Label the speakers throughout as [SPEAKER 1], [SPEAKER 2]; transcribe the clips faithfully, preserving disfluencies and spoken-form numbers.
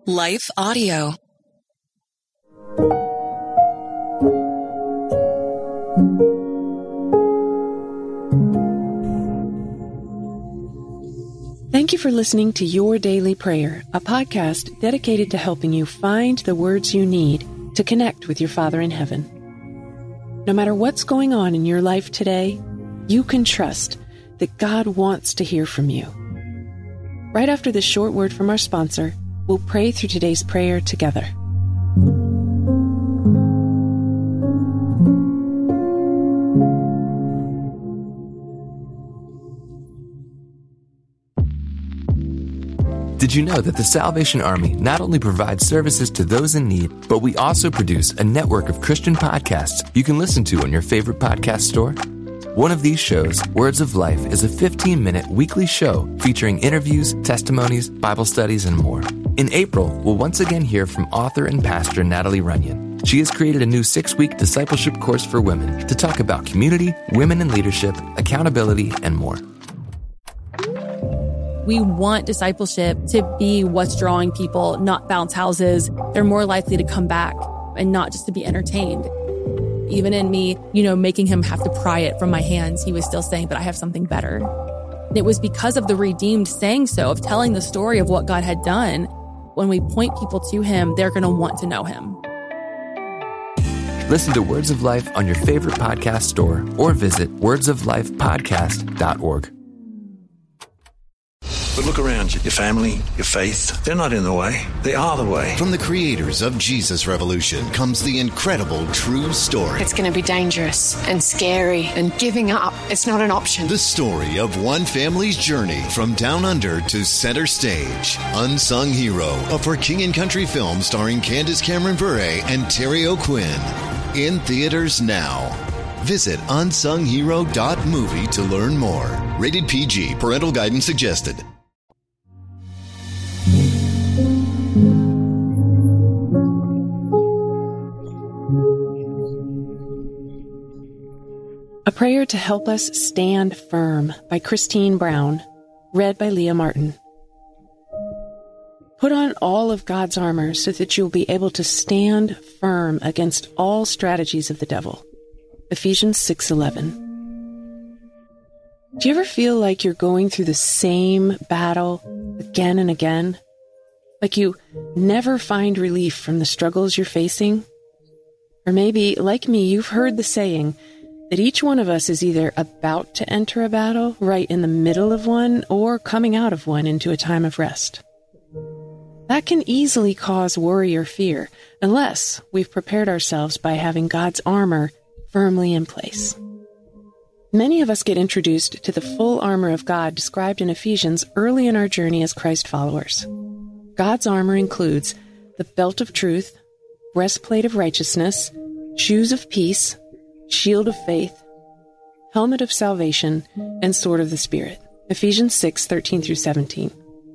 [SPEAKER 1] Life Audio. Thank you for listening to Your Daily Prayer, a podcast dedicated to helping you find the words you need to connect with your Father in heaven. No matter what's going on in your life today, you can trust that God wants to hear from you. Right after this short word from our sponsor, we'll pray through today's prayer together.
[SPEAKER 2] Did you know that the Salvation Army not only provides services to those in need, but we also produce a network of Christian podcasts you can listen to on your favorite podcast store? One of these shows, Words of Life, is a fifteen-minute weekly show featuring interviews, testimonies, Bible studies, and more. In April, we'll once again hear from author and pastor Natalie Runyon. She has created a new six-week discipleship course for women to talk about community, women in leadership, accountability, and more.
[SPEAKER 3] We want discipleship to be what's drawing people, not bounce houses. They're more likely to come back and not just to be entertained. Even in me, you know, making him have to pry it from my hands, he was still saying, but I have something better. And it was because of the redeemed saying so, of telling the story of what God had done. When we point people to him, they're going to want to know him.
[SPEAKER 2] Listen to Words of Life on your favorite podcast store or visit words of life podcast dot org.
[SPEAKER 4] But look around you. Your family, your faith, they're not in the way. They are the way.
[SPEAKER 5] From the creators of Jesus Revolution comes the incredible true story.
[SPEAKER 6] It's going to be dangerous and scary, and giving up, it's not an option.
[SPEAKER 5] The story of one family's journey from down under to center stage. Unsung Hero, a For King and Country film starring Candace Cameron Bure and Terry O'Quinn. In theaters now. Visit unsung hero dot movie to learn more. Rated P G. Parental guidance suggested.
[SPEAKER 1] A Prayer to Help Us Stand Firm by Christine Brown, read by Leah Martin. Put on all of God's armor so that you'll be able to stand firm against all strategies of the devil. Ephesians six eleven. Do you ever feel like you're going through the same battle again and again? Like you never find relief from the struggles you're facing? Or maybe, like me, you've heard the saying that each one of us is either about to enter a battle, right in the middle of one, or coming out of one into a time of rest. That can easily cause worry or fear, unless we've prepared ourselves by having God's armor firmly in place. Many of us get introduced to the full armor of God described in Ephesians early in our journey as Christ followers. God's armor includes the belt of truth, breastplate of righteousness, shoes of peace, shield of faith, helmet of salvation, and sword of the Spirit. Ephesians six thirteen through seventeen.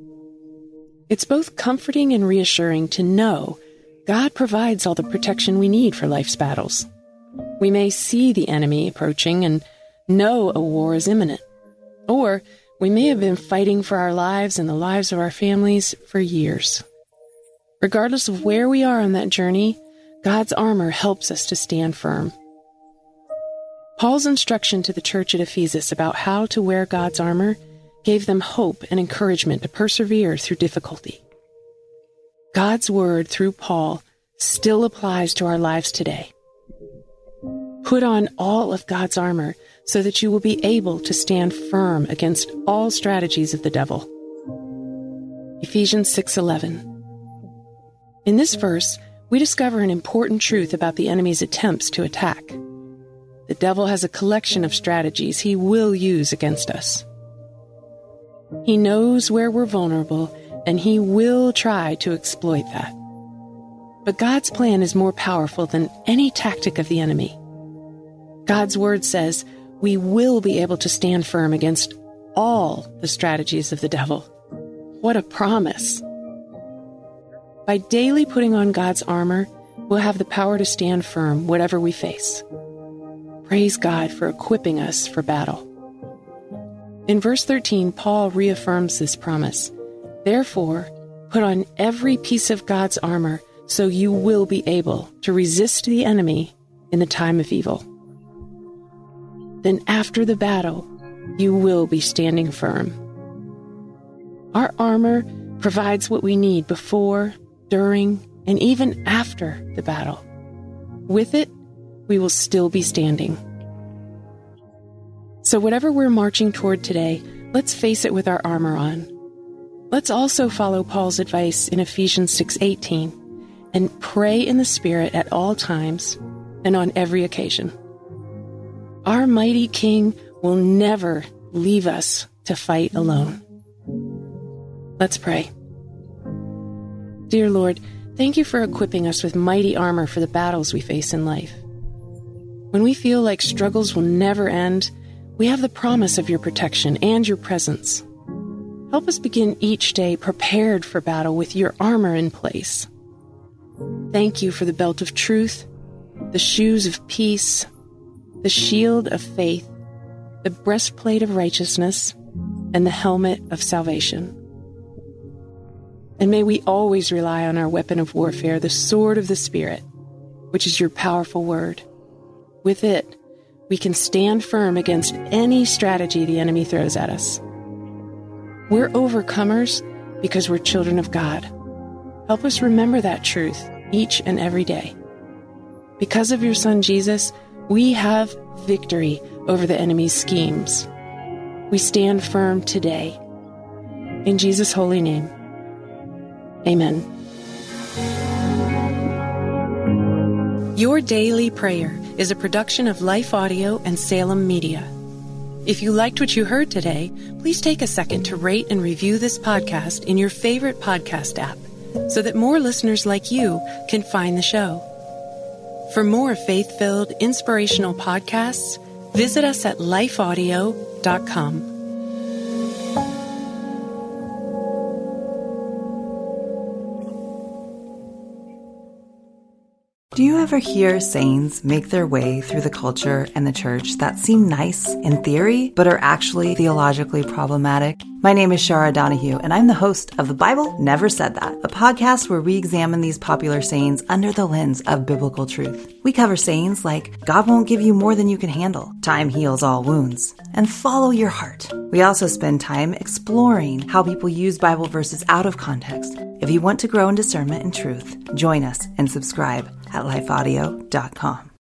[SPEAKER 1] It's both comforting and reassuring to know God provides all the protection we need for life's battles. We may see the enemy approaching and know a war is imminent. Or we may have been fighting for our lives and the lives of our families for years. Regardless of where we are on that journey, God's armor helps us to stand firm. Paul's instruction to the church at Ephesus about how to wear God's armor gave them hope and encouragement to persevere through difficulty. God's word through Paul still applies to our lives today. Put on all of God's armor so that you will be able to stand firm against all strategies of the devil. Ephesians six eleven. In this verse, we discover an important truth about the enemy's attempts to attack. The devil has a collection of strategies he will use against us. He knows where we're vulnerable, and he will try to exploit that. But God's plan is more powerful than any tactic of the enemy. God's word says we will be able to stand firm against all the strategies of the devil. What a promise! By daily putting on God's armor, we'll have the power to stand firm whatever we face. Praise God for equipping us for battle. In verse thirteen, Paul reaffirms this promise. Therefore, Put on every piece of God's armor so you will be able to resist the enemy in the time of evil. Then after the battle, you will be standing firm. Our armor provides what we need before, during, and even after the battle. With it, we will still be standing. So whatever we're marching toward today, let's face it with our armor on. Let's also follow Paul's advice in Ephesians six eighteen and pray in the Spirit at all times and on every occasion. Our mighty King will never leave us to fight alone. Let's pray. Dear Lord, thank you for equipping us with mighty armor for the battles we face in life. When we feel like struggles will never end, we have the promise of your protection and your presence. Help us begin each day prepared for battle with your armor in place. Thank you for the belt of truth, the shoes of peace, the shield of faith, the breastplate of righteousness, and the helmet of salvation. And may we always rely on our weapon of warfare, the sword of the Spirit, which is your powerful word. With it, we can stand firm against any strategy the enemy throws at us. We're overcomers because we're children of God. Help us remember that truth each and every day. Because of your Son, Jesus, we have victory over the enemy's schemes. We stand firm today. In Jesus' holy name, amen. Your Daily Prayer is a production of Life Audio and Salem Media. If you liked what you heard today, please take a second to rate and review this podcast in your favorite podcast app so that more listeners like you can find the show. For more faith-filled, inspirational podcasts, visit us at life audio dot com.
[SPEAKER 7] Do you ever hear sayings make their way through the culture and the church that seem nice in theory, but are actually theologically problematic? My name is Shara Donahue, and I'm the host of The Bible Never Said That, a podcast where we examine these popular sayings under the lens of biblical truth. We cover sayings like, God won't give you more than you can handle, time heals all wounds, and follow your heart. We also spend time exploring how people use Bible verses out of context. If you want to grow in discernment and truth, join us and subscribe at life audio dot com.